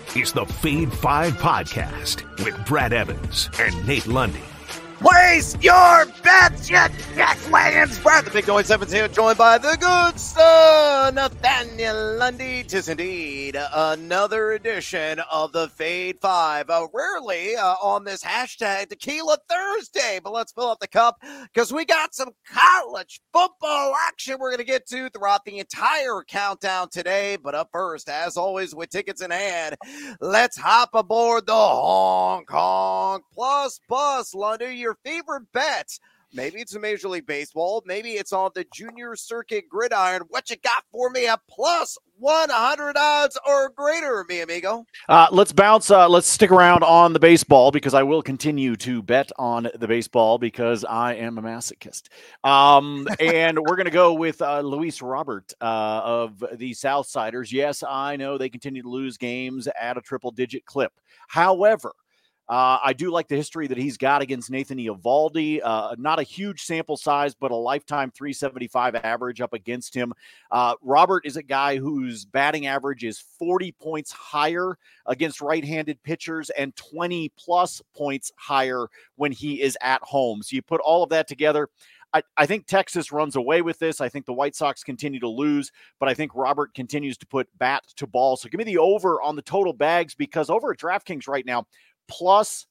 is the Fade 5 Podcast with Brad Evans and Nate Lundy. Place your bets, you jackwagons! Brad the Big Noise Evans here, joined by the good son, Nathaniel Lundy. 'Tis indeed another edition of the Fade 5. Rarely on this hashtag Tequila Thursday, but let's fill up the cup because we got some college football action we're going to get to throughout the entire countdown today. But up first, as always, with tickets in hand, let's hop aboard the Hong Kong Plus Bus. Lundy, your favorite bets. Maybe it's a Major League Baseball. Maybe it's on the Junior Circuit Gridiron. What you got for me at plus 100 odds or greater, mi amigo? Let's bounce. Let's stick around on the baseball because I will continue to bet on the baseball because I am a masochist. And we're going to go with Luis Robert of the Southsiders. Yes, I know they continue to lose games at a triple-digit clip. However, I do like the history that he's got against Nathan Eovaldi. Not a huge sample size, but a lifetime 375 average up against him. Robert is a guy whose batting average is 40 points higher against right-handed pitchers and 20-plus points higher when he is at home. So you put all of that together. I think Texas runs away with this. I think the White Sox continue to lose, but I think Robert continues to put bat to ball. So give me the over on the total bags because over at DraftKings right now, plus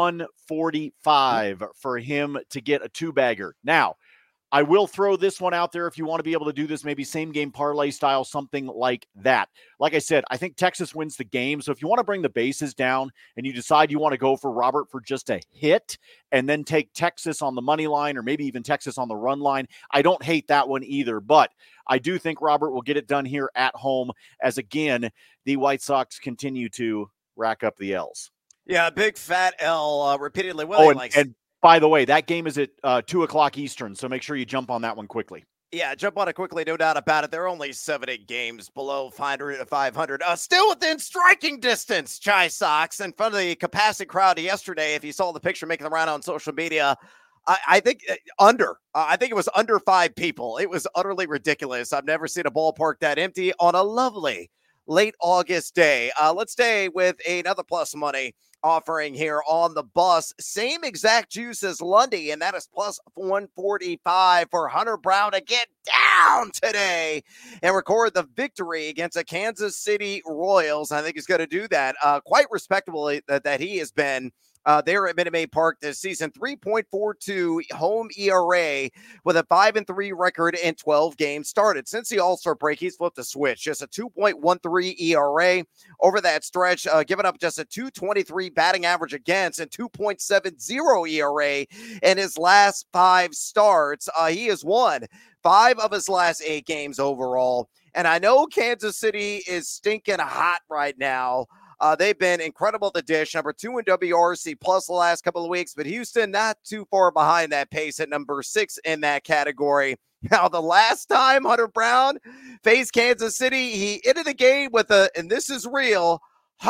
145 for him to get a two-bagger. Now, I will throw this one out there if you want to be able to do this, maybe same-game parlay style, something like that. Like I said, I think Texas wins the game. So if you want to bring the bases down and you decide you want to go for Robert for just a hit and then take Texas on the money line or maybe even Texas on the run line, I don't hate that one either. But I do think Robert will get it done here at home as, again, the White Sox continue to rack up the L's. Yeah, big fat L repeatedly. And by the way, that game is at 2 o'clock Eastern, so make sure you jump on that one quickly. Yeah, jump on it quickly, no doubt about it. There are only 7-8 games below 500. Still within striking distance, Chi Sox, in front of the capacity crowd yesterday. If you saw the picture making the round on social media, I think I think it was under 5 people. It was utterly ridiculous. I've never seen a ballpark that empty on a lovely late August day. Let's stay with another plus money offering here on the bus. Same exact juice as Lundy, and that is plus 145 for Hunter Brown to get down today and record the victory against the Kansas City Royals. I think he's going to do that quite respectably that he has been there at Minute Maid Park this season. 3.42 home ERA with a 5-3 record in 12 games started. Since the All-Star break, he's flipped a switch. Just a 2.13 ERA over that stretch, giving up just a 2.23 batting average against and 2.70 ERA in his last 5 starts. He has won 5 of his last 8 games overall. And I know Kansas City is stinking hot right now. They've been incredible at the dish, number 2 in WRC plus the last couple of weeks, but Houston not too far behind that pace at number 6 in that category. Now, the last time Hunter Brown faced Kansas City, he ended the game with and this is real,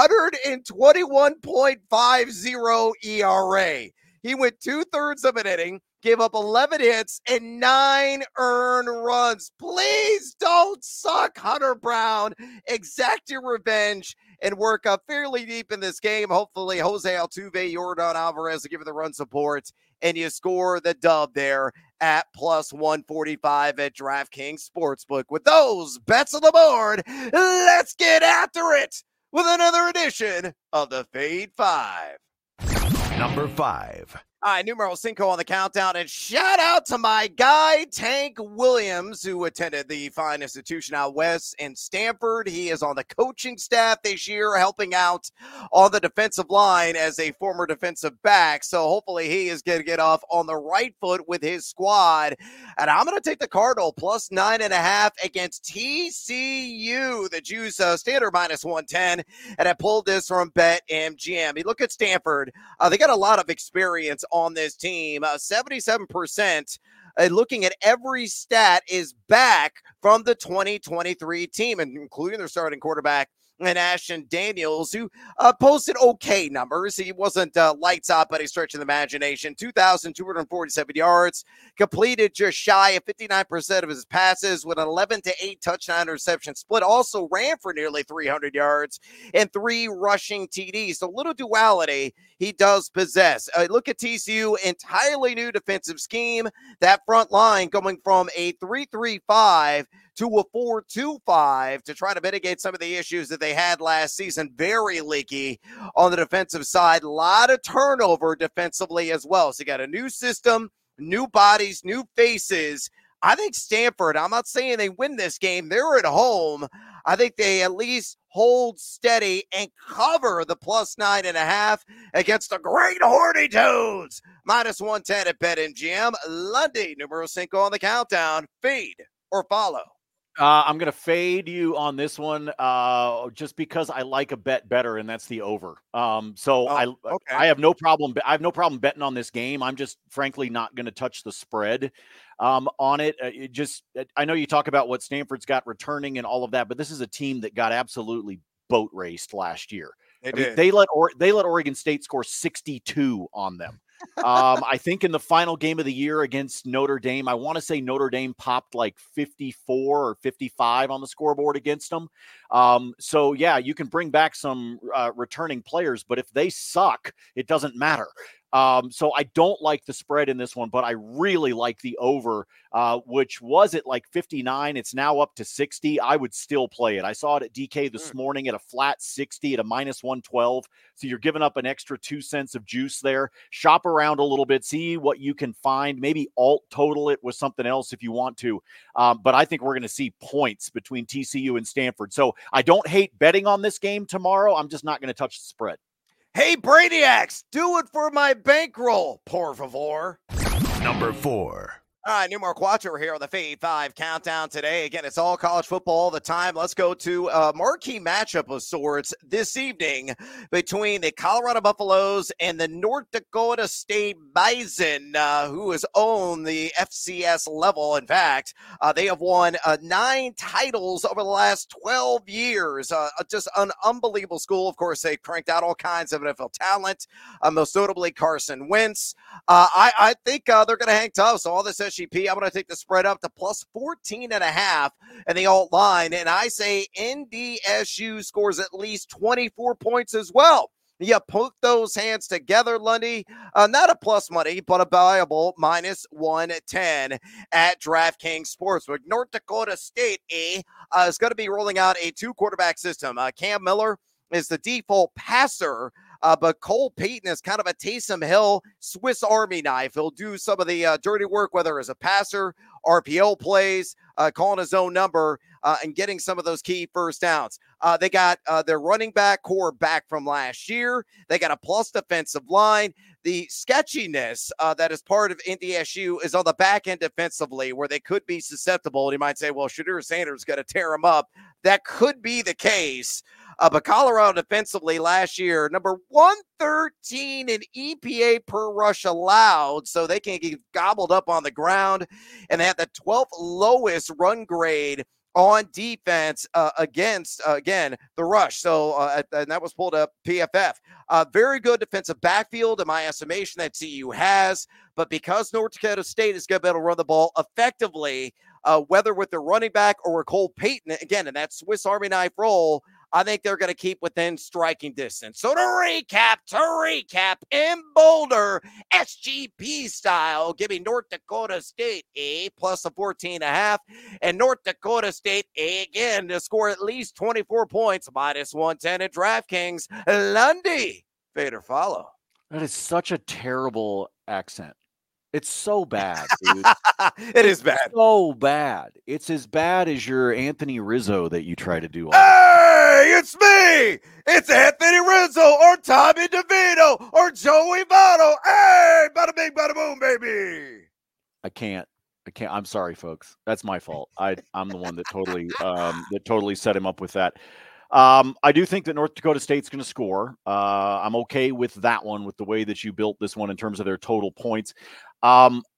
121.50 ERA. He went 2/3 of an inning, gave up 11 hits and 9 earned runs. Please don't suck, Hunter Brown. Exact your revenge and work up fairly deep in this game. Hopefully, Jose Altuve, Yordan Alvarez will give you the run support, and you score the dub there at plus 145 at DraftKings Sportsbook. With those bets on the board, let's get after it with another edition of the Fade 5. Number 5. All right, numero 5 on the countdown, and shout out to my guy, Tank Williams, who attended the fine institution out west in Stanford. He is on the coaching staff this year, helping out on the defensive line as a former defensive back. So hopefully he is going to get off on the right foot with his squad. And I'm going to take the Cardinal plus 9.5 against TCU. The Jews standard minus 110, and I pulled this from BetMGM. You look at Stanford, they got a lot of experience on this team. 77%, looking at every stat, is back from the 2023 team, including their starting quarterback, and Ashton Daniels, who posted okay numbers. He wasn't lights out by any stretch of the imagination. 2,247 yards, completed just shy of 59% of his passes with an 11-8 touchdown interception split. Also ran for nearly 300 yards and 3 rushing TDs. So little duality he does possess. Look at TCU, entirely new defensive scheme. That front line going from a 3-3-5 to a 4-2-5 to try to mitigate some of the issues that they had last season. Very leaky on the defensive side. A lot of turnover defensively as well. So you got a new system, new bodies, new faces. I think Stanford, I'm not saying they win this game. They're at home. I think they at least hold steady and cover the +9.5 against the great Horny Toads. -110 at BetMGM. Lundy, numero 5 on the countdown. Fade or follow? I'm going to fade you on this one just because I like a bet better, and that's the over. I have no problem. I have no problem betting on this game. I'm just frankly not going to touch the spread on it. I know you talk about what Stanford's got returning and all of that, but this is a team that got absolutely boat raced last year. They let Oregon State score 62 on them. I think in the final game of the year against Notre Dame, I want to say Notre Dame popped like 54 or 55 on the scoreboard against them. So yeah, you can bring back some returning players, but if they suck, it doesn't matter. So I don't like the spread in this one, but I really like the over, which was at like 59. It's now up to 60. I would still play it. I saw it at DK this morning at a flat 60 at a -112. So you're giving up an extra 2 cents of juice there. Shop around a little bit, see what you can find, maybe alt total it with something else if you want to. But I think we're going to see points between TCU and Stanford. So I don't hate betting on this game tomorrow. I'm just not going to touch the spread. Hey, Brainiacs, do it for my bankroll, por favor. Number 4. All right, Numero Quattro here on the Fade 5 Countdown today. Again, it's all college football all the time. Let's go to a marquee matchup of sorts this evening between the Colorado Buffaloes and the North Dakota State Bison, who has owned the FCS level. In fact, they have won 9 titles over the last 12 years. Just an unbelievable school. Of course, they cranked out all kinds of NFL talent, most notably Carson Wentz. I think they're going to hang tough. So all this SGP, I'm going to take the spread up to +14.5 and the alt line. And I say NDSU scores at least 24 points as well. You put those hands together, Lundy. Not a plus money, but a valuable -110 at DraftKings Sportsbook. North Dakota State is going to be rolling out a 2-quarterback system. Cam Miller is the default passer. But Cole Payton is kind of a Taysom Hill Swiss Army knife. He'll do some of the dirty work, whether as a passer, RPO plays, calling his own number, and getting some of those key first downs. They got their running back core back from last year. They got a plus defensive line. The sketchiness that is part of NDSU is on the back end defensively, where they could be susceptible. And you might say, well, Shadur Sanders got to tear him up. That could be the case. But Colorado defensively last year, number 113 in EPA per rush allowed, so they can get gobbled up on the ground. And they had the 12th lowest run grade on defense against, again, the rush. So, and that was pulled up PFF. Very good defensive backfield in my estimation that CU has. But because North Dakota State is going to be able to run the ball effectively, whether with their running back or with Cole Payton, again, in that Swiss Army knife role, I think they're going to keep within striking distance. So to recap, in Boulder, SGP style, giving North Dakota State a +14.5, and North Dakota State again to score at least 24 points, -110 at DraftKings. Lundy, fade or follow? That is such a terrible accent. It's so bad, dude. It is bad. So bad. It's as bad as your Anthony Rizzo that you try to do. Hey, it's me. It's Anthony Rizzo or Tommy DeVito or Joey Votto. Hey, bada bing, bada boom, baby. I can't. I'm sorry, folks. That's my fault. I'm the one that totally set him up with that. I do think that North Dakota State's going to score. I'm okay with that one, with the way that you built this one in terms of their total points. I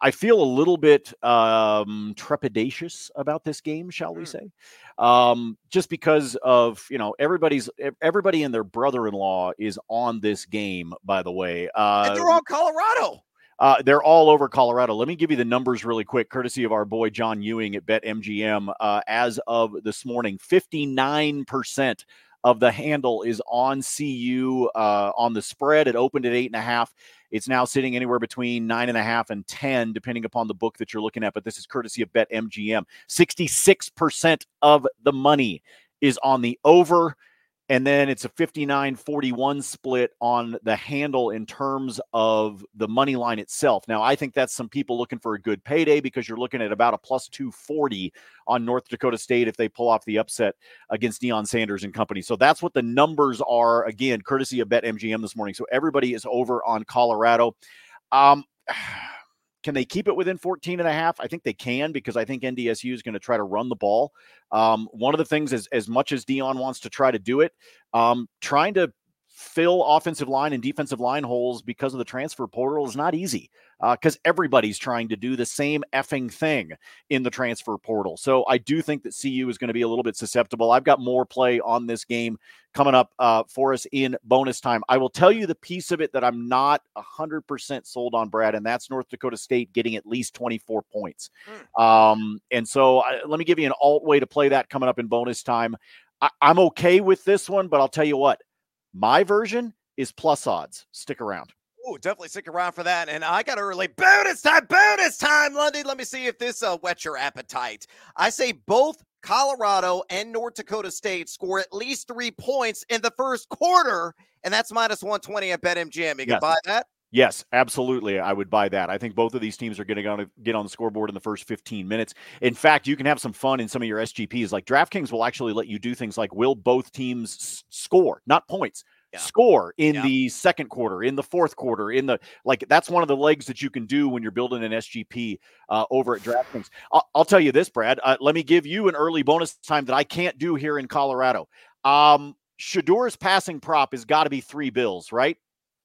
I feel a little bit trepidatious about this game, shall we say? Just because of, everybody and their brother-in-law is on this game, by the way. And they're on Colorado. They're all over Colorado. Let me give you the numbers really quick, courtesy of our boy John Ewing at BetMGM. As of this morning, 59% of the handle is on CU on the spread. It opened at 8.5. It's now sitting anywhere between 9.5 and 10, depending upon the book that you're looking at. But this is courtesy of BetMGM. 66% of the money is on the over. And then it's a 59-41 split on the handle in terms of the money line itself. Now, I think that's some people looking for a good payday because you're looking at about a plus 240 on North Dakota State if they pull off the upset against Deion Sanders and company. So that's what the numbers are, again, courtesy of BetMGM this morning. So everybody is over on Colorado. Can they keep it within 14.5? I think they can because I think NDSU is going to try to run the ball. One of the things is, as much as Deion wants to try to do it, trying to fill offensive line and defensive line holes because of the transfer portal is not easy because everybody's trying to do the same effing thing in the transfer portal. So I do think that CU is going to be a little bit susceptible. I've got more play on this game coming up for us in bonus time. I will tell you the piece of it that I'm not 100% sold on, Brad, and that's North Dakota State getting at least 24 points. And so let me give you an alt way to play that coming up in bonus time. I'm okay with this one, but I'll tell you what. My version is plus odds. Stick around. Oh, definitely stick around for that. And I got early bonus time, Lundy. Let me see if this whets your appetite. I say both Colorado and North Dakota State score at least 3 points in the first quarter, and that's minus 120 at BetMGM. You can buy that? Yes, absolutely. I would buy that. I think both of these teams are going to get on the scoreboard in the first 15 minutes. In fact, you can have some fun in some of your SGPs. Like DraftKings will actually let you do things like, will both teams score, not points, score in the second quarter, in the fourth quarter, that's one of the legs that you can do when you're building an SGP over at DraftKings. I'll tell you this, Brad. Let me give you an early bonus time that I can't do here in Colorado. Shedur's passing prop has got to be $3, right?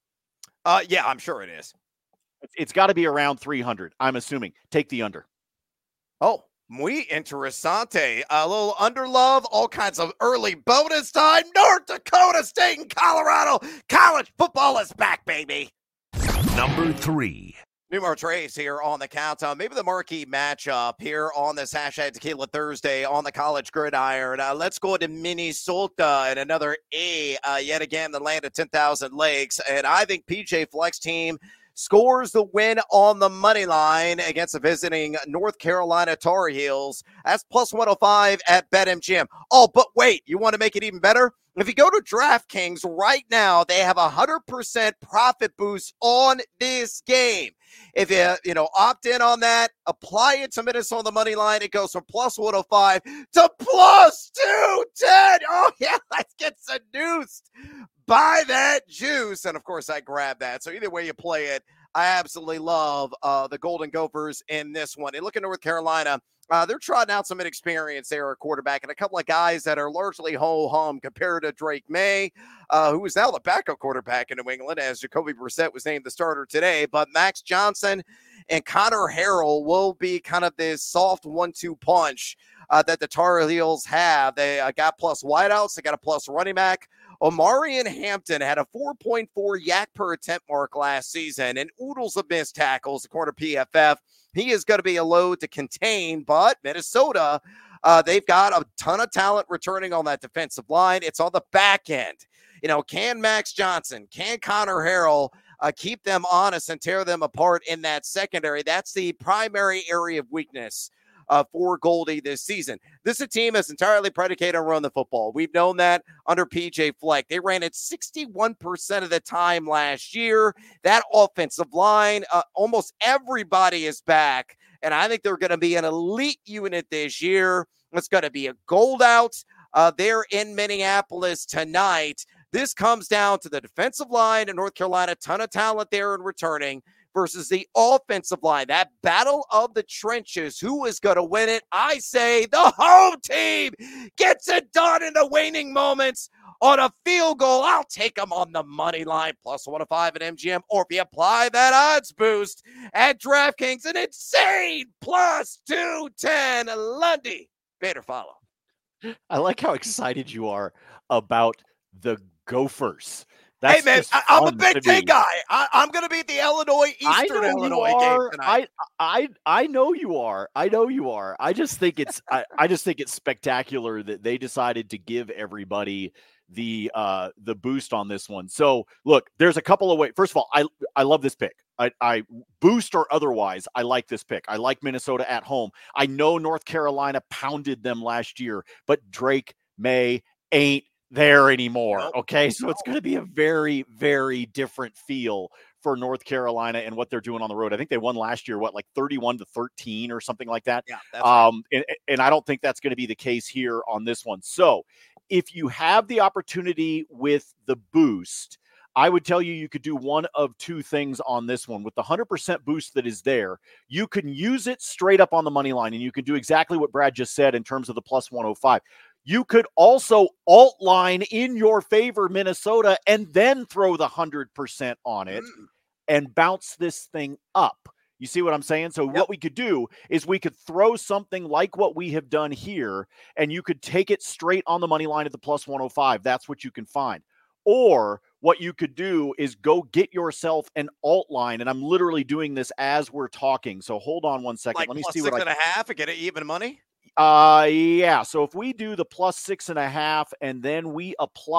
Yeah, I'm sure it is. It's got to be around 300, I'm assuming. Take the under. Oh, muy interesante. A little under love, all kinds of early bonus time. North Dakota State and Colorado. College football is back, baby. Number 3. Numero Tres here on the countdown. Maybe the marquee matchup here on this hashtag Tequila Thursday on the college gridiron. Let's go to Minnesota and another A, yet again, the land of 10,000 lakes. And I think PJ Flex team scores the win on the money line against the visiting North Carolina Tar Heels. That's plus 105 at BetMGM. Oh, but wait, you want to make it even better? If you go to DraftKings right now, they have 100% profit boost on this game. If you opt in on that, apply it to Minnesota on the money line, it goes from plus 105 to plus 210. Oh, yeah, let's get seduced by that juice. And, of course, I grab that. So either way you play it, I absolutely love the Golden Gophers in this one. And look at North Carolina. They're trotting out some inexperience there at quarterback and a couple of guys that are largely ho-hum compared to Drake May, who is now the backup quarterback in New England, as Jacoby Brissett was named the starter today. But Max Johnson and Connor Harrell will be kind of this soft 1-2 punch that the Tar Heels have. They got plus wideouts. They got a plus running back. Omarion Hampton had a 4.4 yak per attempt mark last season and oodles of missed tackles, according to PFF. He is going to be a load to contain, but Minnesota, they've got a ton of talent returning on that defensive line. It's on the back end. Can Max Johnson, can Connor Harrell keep them honest and tear them apart in that secondary? That's the primary area of weakness for Goldie this season. This is a team that's entirely predicated on run the football. We've known that under PJ Fleck. They ran it 61% of the time last year. That offensive line, almost everybody is back, and I think they're going to be an elite unit this year. It's going to be a gold out there in Minneapolis tonight. This comes down to the defensive line in North Carolina, ton of talent there in returning, versus the offensive line. That battle of the trenches. Who is going to win it? I say the home team gets it done in the waning moments on a field goal. I'll take them on the money line, plus 105 at MGM. Or if you apply that odds boost at DraftKings, an insane plus 210. Lundy, Bader follow. I like how excited you are about the Gophers. Hey, man, I'm a Big Ten guy. I'm going to be at the Eastern Illinois game tonight. I know you are. I know you are. I just think it's I just think it's spectacular that they decided to give everybody the boost on this one. So look, there's a couple of ways. First of all, I love this pick. I boost or otherwise, I like this pick. I like Minnesota at home. I know North Carolina pounded them last year, but Drake May ain't there anymore. Okay. So it's going to be a very, very different feel for North Carolina and what they're doing on the road. I think they won last year, like 31-13 or something like that. Yeah. That's right. And I don't think that's going to be the case here on this one. So if you have the opportunity with the boost, I would tell you could do one of two things on this one. With the 100% boost that is there, you can use it straight up on the money line, and you can do exactly what Brad just said in terms of the plus 105. You could also alt line in your favor Minnesota and then throw the 100% on it and bounce this thing up. You see what I'm saying? So what we could do is we could throw something like what we have done here, and you could take it straight on the money line at the plus 105. That's what you can find. Or what you could do is go get yourself an alt line, and I'm literally doing this as we're talking. So hold on one second. Like let me plus see what 6.5 and get it even money. Yeah. So if we do the plus 6.5 and then we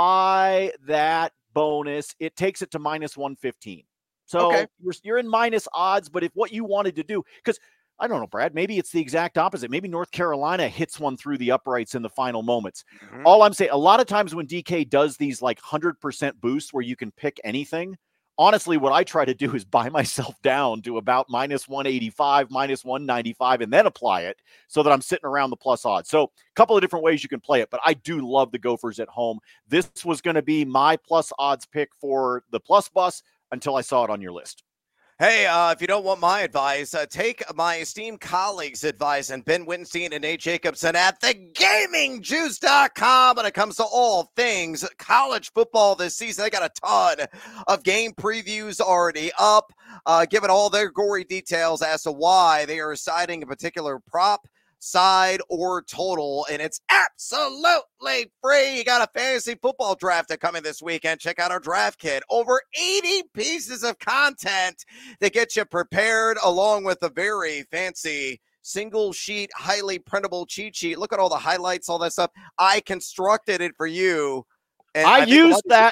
apply that bonus, it takes it to minus 115. So you're in minus odds, but if what you wanted to do, because I don't know, Brad, maybe it's the exact opposite. Maybe North Carolina hits one through the uprights in the final moments. All I'm saying, a lot of times when DK does these like 100% boosts where you can pick anything, honestly, what I try to do is buy myself down to about minus 185, minus 195, and then apply it so that I'm sitting around the plus odds. So a couple of different ways you can play it, but I do love the Gophers at home. This was going to be my plus odds pick for the plus bus until I saw it on your list. Hey, if you don't want my advice, take my esteemed colleagues' advice and Ben Wittenstein and Nate Jacobson at thegamingjuice.com when it comes to all things college football this season. They got a ton of game previews already up, giving all their gory details as to why they are citing a particular prop, side, or total, and it's absolutely free. You got a fantasy football draft coming this weekend. Check out our draft kit. Over 80 pieces of content that get you prepared, along with a very fancy single sheet, highly printable cheat sheet. Look at all the highlights, all that stuff. I constructed it for you. And I used that.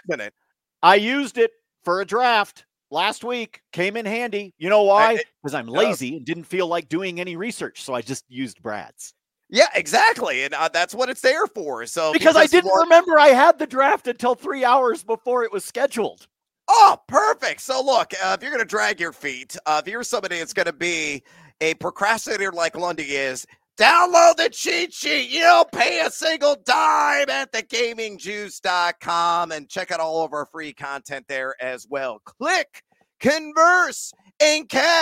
I used it for a draft last week. Came in handy. You know why? Because I'm lazy and didn't feel like doing any research. So I just used Brad's. Yeah, exactly. And that's what it's there for. So because I didn't remember I had the draft until 3 hours before it was scheduled. Oh, perfect. So look, if you're going to drag your feet, if you're somebody that's going to be a procrastinator like Lundy is, download the cheat sheet. You don't pay a single dime at thegamingjuice.com and check out all of our free content there as well. Click, converse, and cash, ...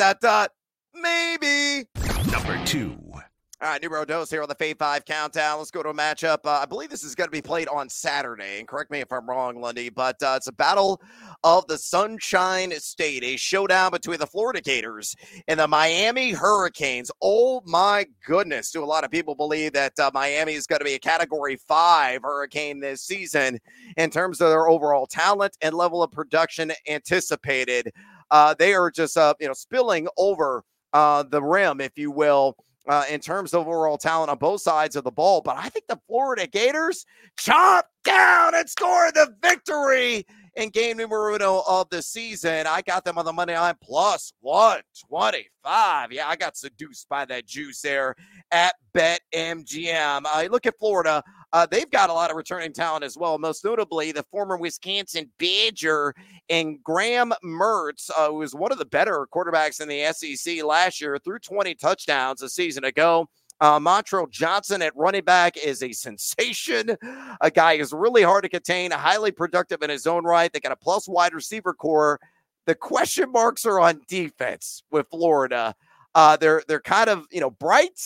maybe. Number 2. All right, numero dos here on the Fave 5 Countdown. Let's go to a matchup. I believe this is going to be played on Saturday, and correct me if I'm wrong, Lundy, but it's a battle of the Sunshine State, a showdown between the Florida Gators and the Miami Hurricanes. Oh, my goodness. Do a lot of people believe that Miami is going to be a Category 5 Hurricane this season in terms of their overall talent and level of production anticipated. They are just, spilling over the rim, if you will, in terms of overall talent on both sides of the ball. But I think the Florida Gators chomp down and score the victory in game numero uno of the season. I got them on the money line plus 125. Yeah, I got seduced by that juice there at BetMGM. Look at Florida. They've got a lot of returning talent as well, most notably the former Wisconsin Badger and Graham Mertz, who was one of the better quarterbacks in the SEC last year, threw 20 touchdowns a season ago. Montrell Johnson at running back is a sensation. A guy who's really hard to contain, highly productive in his own right. They got a plus wide receiver core. The question marks are on defense with Florida. They're kind of, bright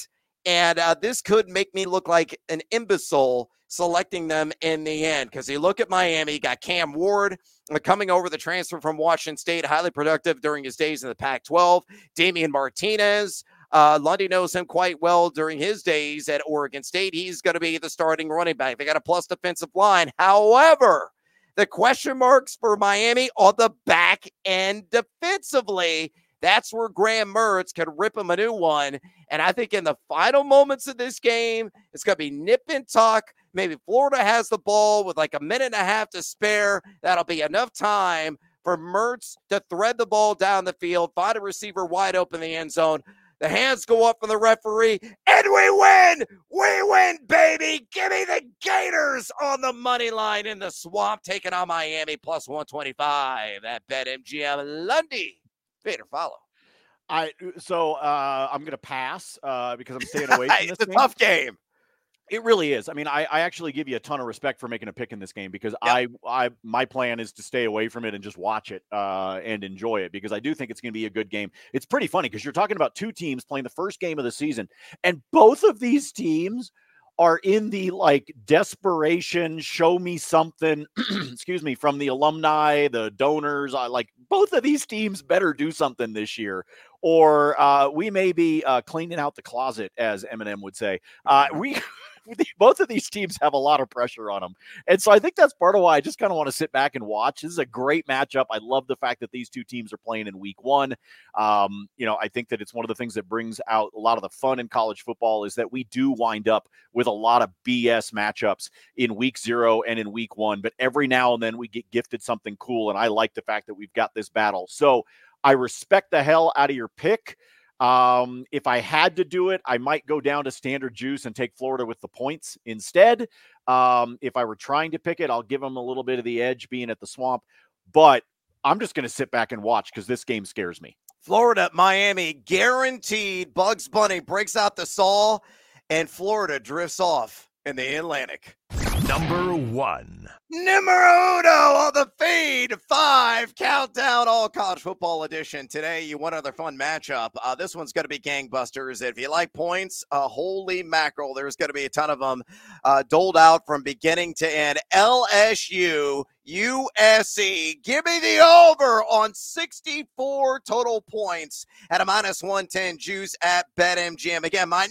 And this could make me look like an imbecile selecting them in the end, because you look at Miami, got Cam Ward coming over the transfer from Washington State, highly productive during his days in the Pac-12. Damian Martinez, Lundy knows him quite well during his days at Oregon State. He's going to be the starting running back. They got a plus defensive line. However, the question marks for Miami on the back end defensively, that's where Graham Mertz could rip him a new one. And I think in the final moments of this game, it's going to be nip and tuck. Maybe Florida has the ball with like a minute and a half to spare. That'll be enough time for Mertz to thread the ball down the field, find a receiver wide open in the end zone. The hands go up for the referee, and we win! We win, baby! Give me the Gators on the money line in the Swamp, taking on Miami plus 125 at BetMGM. Lundy, Vader, follow. I'm going to pass because I'm staying away from this It's a game. tough game. It really is. I mean, I actually give you a ton of respect for making a pick in this game, because my plan is to stay away from it and just watch it and enjoy it, because I do think it's going to be a good game. It's pretty funny because you're talking about two teams playing the first game of the season, and both of these teams are in the like desperation, show me something, excuse me, from the alumni, the donors. Like both of these teams better do something this year, or we may be cleaning out the closet, as Eminem would say. Both of these teams have a lot of pressure on them. And so I think that's part of why I just kind of want to sit back and watch. This is a great matchup. I love the fact that these two teams are playing in week one. I think that it's one of the things that brings out a lot of the fun in college football is that we do wind up with a lot of BS matchups in week 0 and in week 1. But every now and then we get gifted something cool. And I like the fact that we've got this battle. So I respect the hell out of your pick. If I had to do it, I might go down to standard juice and take Florida with the points instead. If I were trying to pick it, I'll give them a little bit of the edge being at the Swamp, but I'm just going to sit back and watch because this game scares me. Florida, Miami, guaranteed. Bugs Bunny breaks out the saw, and Florida drifts off in the Atlantic. Number 1. Numero uno on the Feed 5 Countdown All College Football Edition. Today, one other fun matchup. This one's going to be gangbusters. If you like points, holy mackerel, there's going to be a ton of them doled out from beginning to end. LSU, USC, give me the over on 64 total points at a minus 110 juice at BetMGM. Again, my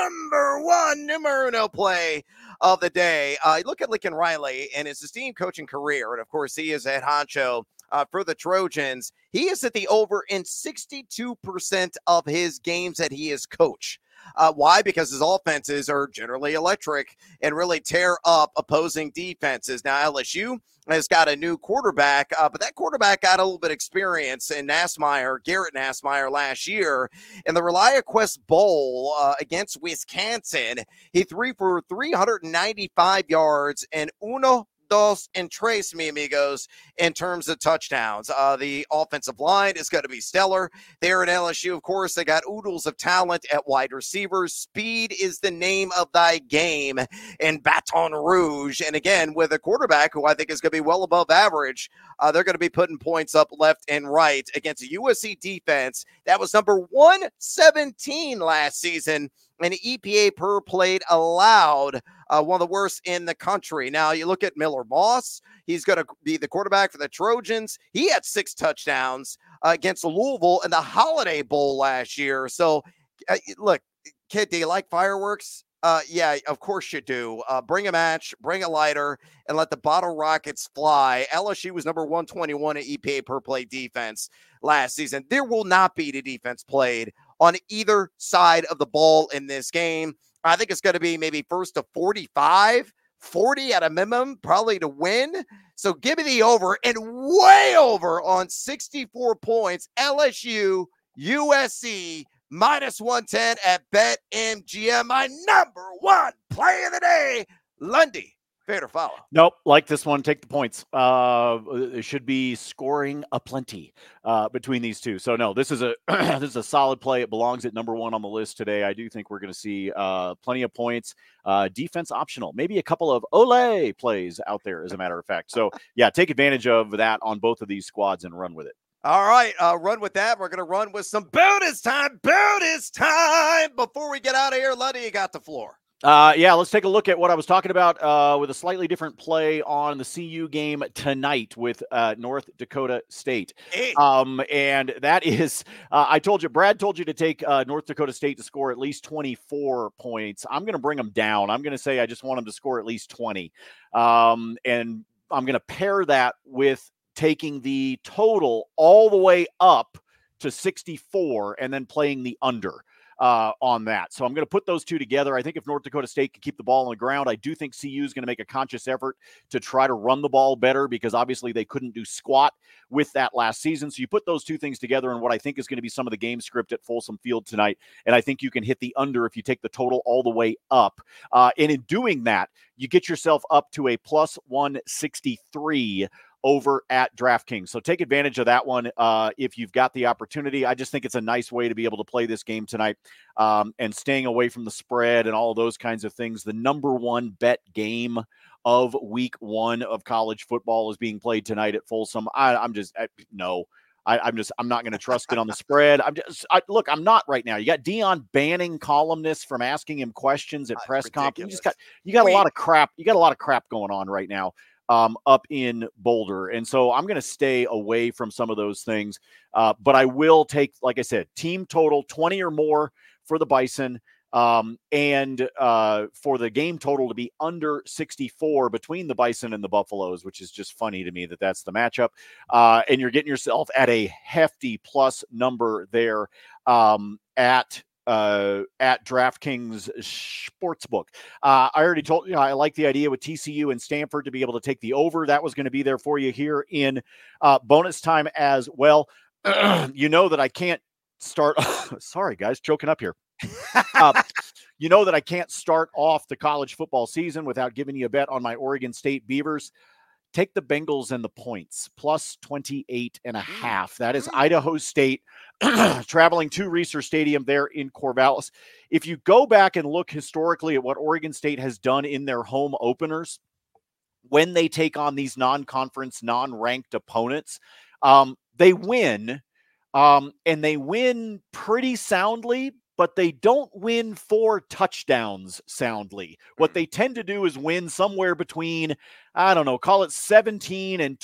numero uno play of the day. Look at Lincoln Riley and his esteemed coaching career. And of course, he is head honcho for the Trojans. He is at the over in 62% of his games that he is coach. Why? Because his offenses are generally electric and really tear up opposing defenses. Now, LSU has got a new quarterback, but that quarterback got a little bit of experience in Garrett Nassmeyer last year in the ReliaQuest Bowl against Wisconsin. He threw for 395 yards and dos and tres, mi amigos, in terms of touchdowns. The offensive line is going to be stellar. There at LSU, of course, they got oodles of talent at wide receivers. Speed is the name of thy game in Baton Rouge. And again, with a quarterback who I think is going to be well above average, they're going to be putting points up left and right against a USC defense that was number 117 last season. And EPA per play allowed, one of the worst in the country. Now, you look at Miller Moss. He's going to be the quarterback for the Trojans. He had 6 touchdowns against Louisville in the Holiday Bowl last year. So, look, kid, do you like fireworks? Yeah, of course you do. Bring a match, bring a lighter, and let the bottle rockets fly. LSU was number 121 at EPA per play defense last season. There will not be the defense played on either side of the ball in this game. I think it's going to be maybe first to 45, 40 at a minimum, probably to win. So give me the over and way over on 64 points. LSU, USC, minus 110 at BetMGM. My number 1 play of the day, Lundy. Fair to follow. Nope, like this one. Take the points. It should be scoring aplenty between these two. So no, this is a this is a solid play. It belongs at number 1 on the list today. I do think we're going to see plenty of points. Defense optional, maybe a couple of Ole plays out there, as a matter of fact. So yeah, take advantage of that on both of these squads and run with it. All right, run with that. We're going to run with some bonus time. Bonus time. Before we get out of here, Luddy, you got the floor. Yeah, let's take a look at what I was talking about with a slightly different play on the CU game tonight with North Dakota State. Hey. And that is, Brad told you to take North Dakota State to score at least 24 points. I'm going to bring them down. I'm going to say I just want them to score at least 20. And I'm going to pair that with taking the total all the way up to 64 and then playing the under on that. So I'm going to put those two together. I think if North Dakota State can keep the ball on the ground, I do think CU is going to make a conscious effort to try to run the ball better because obviously they couldn't do squat with that last season. So you put those two things together in what I think is going to be some of the game script at Folsom Field tonight. And I think you can hit the under if you take the total all the way up. And in doing that, you get yourself up to a plus 163 over at DraftKings. So take advantage of that one if you've got the opportunity. I just think it's a nice way to be able to play this game tonight and staying away from the spread and all of those kinds of things. The number one bet game of week one of college football is being played tonight at Folsom. I'm not going to trust it on the spread. I'm not right now. You got Deion banning columnists from asking him questions at press conference. You got a lot of crap. You got a lot of crap going on right now. Up in Boulder. And so I'm going to stay away from some of those things. But I will take, like I said, team total 20 or more for the Bison and for the game total to be under 64 between the Bison and the Buffaloes, which is just funny to me that that's the matchup. And you're getting yourself at a hefty plus number there at DraftKings Sportsbook. I already told you, I like the idea with TCU and Stanford to be able to take the over. That was going to be there for you here in bonus time as well. You know that I can't start. Sorry, guys, choking up here. You know that I can't start off the college football season without giving you a bet on my Oregon State Beavers. Take the Bengals and the points, plus 28.5. That is Idaho State traveling to Reser Stadium there in Corvallis. If you go back and look historically at what Oregon State has done in their home openers, when they take on these non-conference, non-ranked opponents, they win, and they win pretty soundly, but they don't win 4 touchdowns soundly. What they tend to do is win somewhere between, I don't know, call it 17 and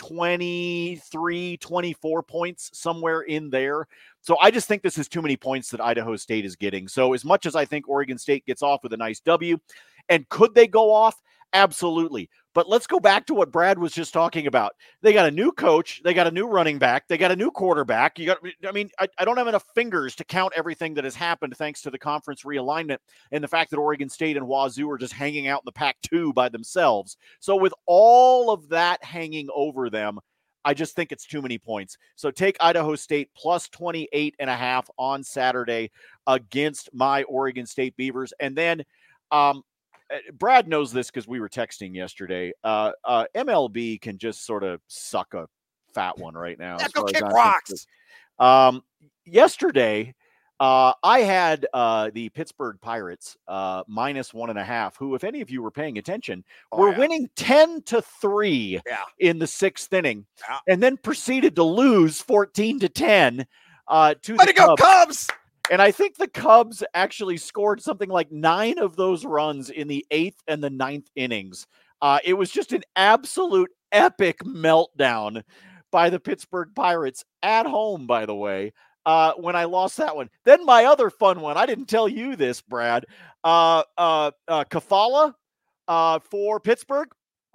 23, 24 points, somewhere in there. So I just think this is too many points that Idaho State is getting. So as much as I think Oregon State gets off with a nice W, and could they go off? Absolutely. But let's go back to what Brad was just talking about. They got a new coach. They got a new running back. They got a new quarterback. I don't have enough fingers to count everything that has happened thanks to the conference realignment and the fact that Oregon State and Wazoo are just hanging out in the Pac-2 by themselves. So with all of that hanging over them, I just think it's too many points. So take Idaho State plus 28.5 on Saturday against my Oregon State Beavers. And then Brad knows this because we were texting yesterday. MLB can just sort of suck a fat one right now. Yeah, go kick rocks. Yesterday, I had the Pittsburgh Pirates minus 1.5, who, if any of you were paying attention, were winning 10-3 in the 6th inning, and then proceeded to lose 14-10 to the Cubs. Cubs! And I think the Cubs actually scored something like 9 of those runs in the 8th and the 9th innings. It was just an absolute epic meltdown by the Pittsburgh Pirates at home, by the way, when I lost that one. Then my other fun one, I didn't tell you this, Brad. Kafala for Pittsburgh.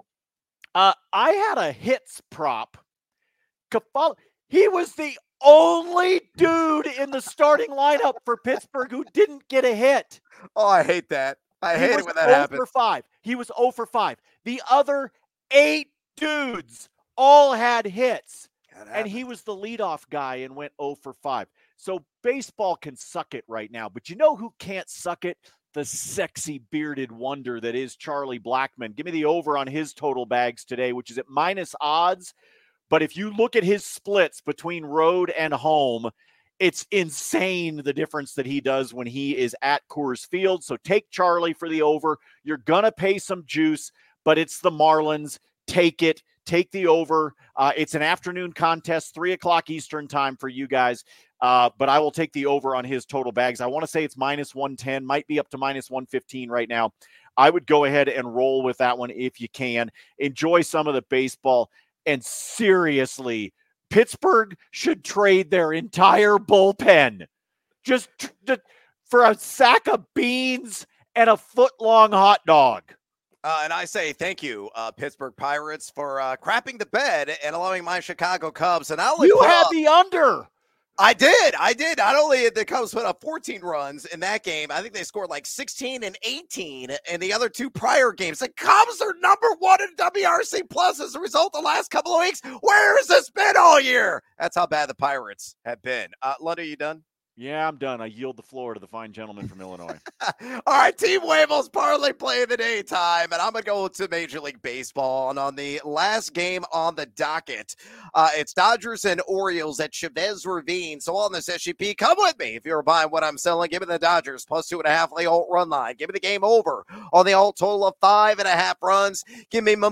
I had a hits prop. Kafala, he was the only dude in the starting lineup for Pittsburgh who didn't get a hit. Oh, I hate that. I hate it when that happens. He was 0 for 5. The other 8 dudes all had hits, and he was the leadoff guy and went 0 for 5. So baseball can suck it right now, but you know who can't suck it? The sexy bearded wonder that is Charlie Blackmon. Give me the over on his total bags today, which is at minus odds. But if you look at his splits between road and home, it's insane the difference that he does when he is at Coors Field. So take Charlie for the over. You're going to pay some juice, but it's the Marlins. Take it. Take the over. It's an afternoon contest, 3:00 Eastern time for you guys. But I will take the over on his total bags. I want to say it's -110, might be up to -115 right now. I would go ahead and roll with that one if you can. Enjoy some of the baseball. And seriously, Pittsburgh should trade their entire bullpen just for a sack of beans and a foot-long hot dog. And I say thank you, Pittsburgh Pirates, for crapping the bed and allowing my Chicago Cubs. And you had the under. I did. Not only did the Cubs put up 14 runs in that game, I think they scored like 16 and 18 in the other two prior games. The Cubs are #1 in WRC plus as a result the last couple of weeks. Where has this been all year? That's how bad the Pirates have been. London, are you done? Yeah, I'm done. I yield the floor to the fine gentleman from Illinois. All right, Team Huevos parlay play of the daytime, and I'm going to go to Major League Baseball. And on the last game on the docket, it's Dodgers and Orioles at Chavez Ravine. So on this SGP, come with me. If you're buying what I'm selling, give me the Dodgers +2.5 on the alt run line. Give me the game over on the alt total of 5.5 runs. Give me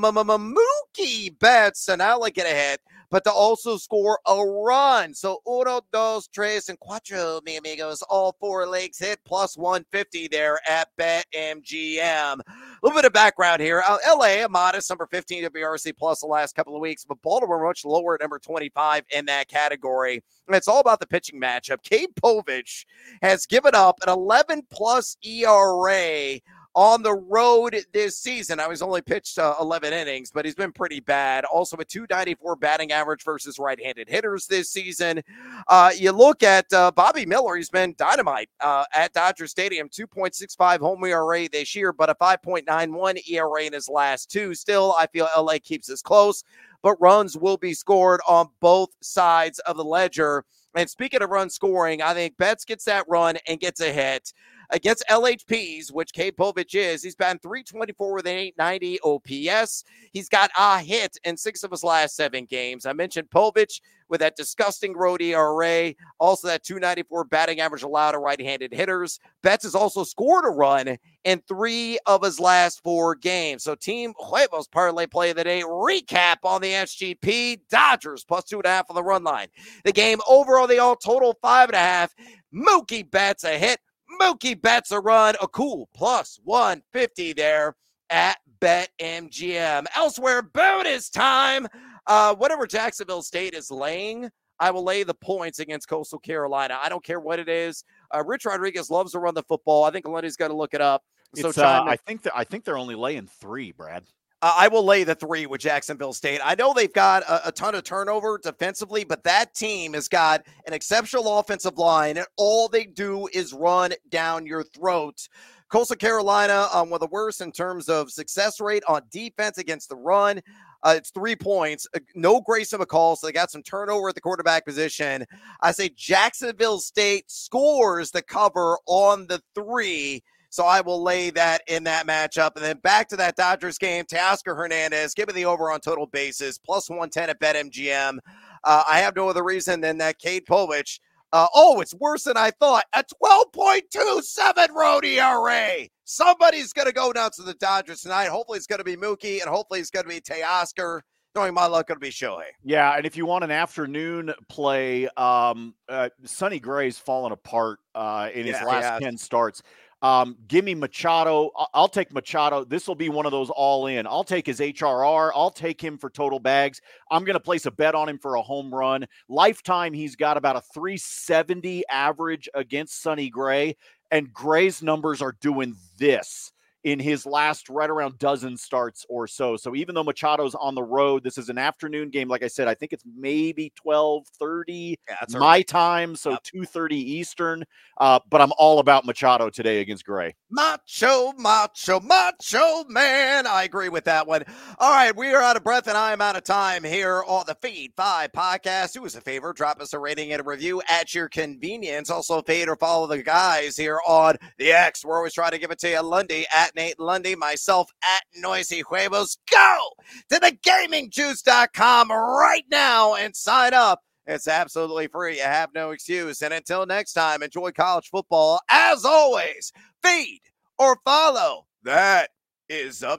Mookie Betts, and I'll get ahead, but to also score a run. So 1, 2, 3, and 4, mi amigos. All 4 legs hit +150 there at BetMGM. A little bit of background here. LA, a modest number 15 WRC plus the last couple of weeks, but Baltimore much lower at number 25 in that category. And it's all about the pitching matchup. Cade Povich has given up an 11+ ERA on the road this season. Now, he's only pitched 11 innings, but he's been pretty bad. Also, a .294 batting average versus right-handed hitters this season. You look at Bobby Miller. He's been dynamite at Dodger Stadium. 2.65 home ERA this year, but a 5.91 ERA in his last 2. Still, I feel LA keeps this close, but runs will be scored on both sides of the ledger. And speaking of run scoring, I think Betts gets that run and gets a hit. Against LHPs, which Cade Povich is, he's batting .324 with an .890 OPS. He's got a hit in 6 of his last 7 games. I mentioned Povich with that disgusting road ERA, also that .294 batting average allowed to right-handed hitters. Betts has also scored a run in 3 of his last 4 games. So Team Huevos parlay play of the day recap on the SGP. Dodgers +2.5 on the run line. The game over on the all total 5.5. Mookie Betts a hit. Mookie Betts a run, a cool +150 there at BetMGM. Elsewhere, bonus time. Whatever Jacksonville State is laying, I will lay the points against Coastal Carolina. I don't care what it is. Rich Rodriguez loves to run the football. I think Lenny's got to look it up. So I think they're only laying 3, Brad. I will lay the 3 with Jacksonville State. I know they've got a ton of turnover defensively, but that team has got an exceptional offensive line, and all they do is run down your throat. Coastal Carolina, one of the worst in terms of success rate on defense against the run. It's 3 points. No Grayson McCall, so they got some turnover at the quarterback position. I say Jacksonville State scores the cover on the 3. So I will lay that in that matchup. And then back to that Dodgers game, Teoscar Hernandez, give me the over on total bases, +110 at BetMGM. I have no other reason than that Cade Povich. It's worse than I thought. A 12.27 road ERA. Somebody's going to go down to the Dodgers tonight. Hopefully it's going to be Mookie, and hopefully it's going to be Teoscar. Knowing my luck, going to be Shohei. Yeah, and if you want an afternoon play, Sonny Gray's fallen apart in his last 10 starts. Give me Machado. I'll take Machado. This will be one of those all in. I'll take his HRR. I'll take him for total bags. I'm going to place a bet on him for a home run. Lifetime, he's got about a .370 average against Sonny Gray, and Gray's numbers are doing this in his last right around dozen starts or so. So even though Machado's on the road, this is an afternoon game. Like I said, I think it's maybe 12:30 my time, so 2:30 Eastern. But I'm all about Machado today against Gray. Macho man. I agree with that one. All right, we are out of breath and I am out of time here on the Feed 5 podcast. Do us a favor, drop us a rating and a review at your convenience. Also, fade or follow the guys here on the X. We're always trying to give it to you Lundy at Nate Lundy, myself at Noisy Huevos. Go to the GamingJuice.com right now and sign up. It's absolutely free. You have no excuse. And until next time, enjoy college football. As always, feed or follow. That is up